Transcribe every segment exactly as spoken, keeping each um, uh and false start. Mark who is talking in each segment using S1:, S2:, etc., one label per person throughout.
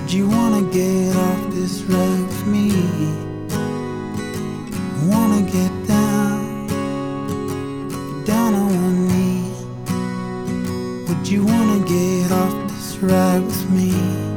S1: Would you wanna get off this ride with me? Wanna get down, down on one knee? Would you wanna get off this ride with me?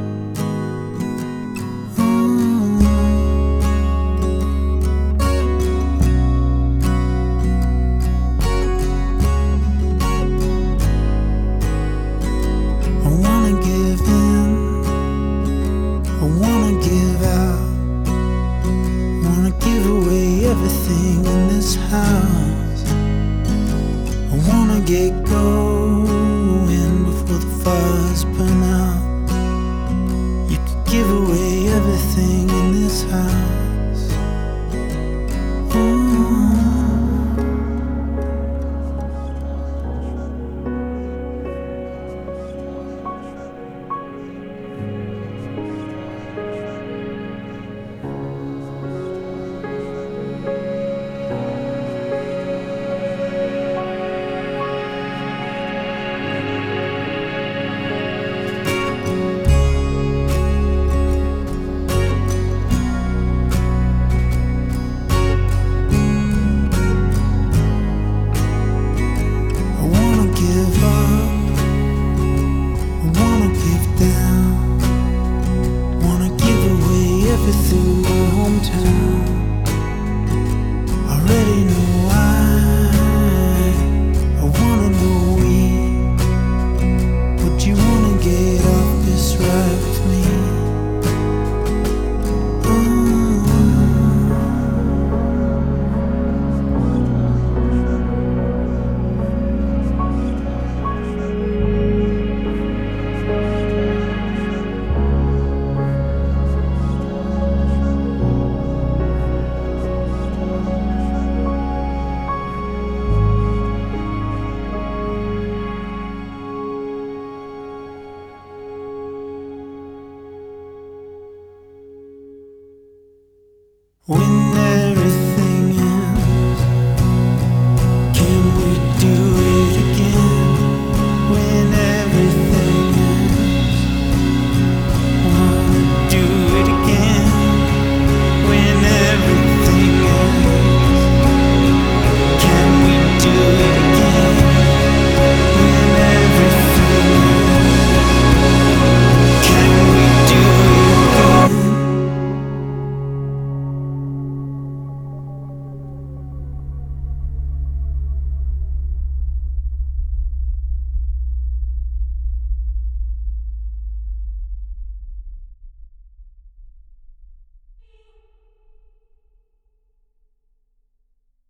S1: Everything in this house, I wanna get going before the fires burn out. You could give away everything in this house. Ooh. Through my hometown, I already know why. I wanna know we. Would you wanna get off this ride with me? We never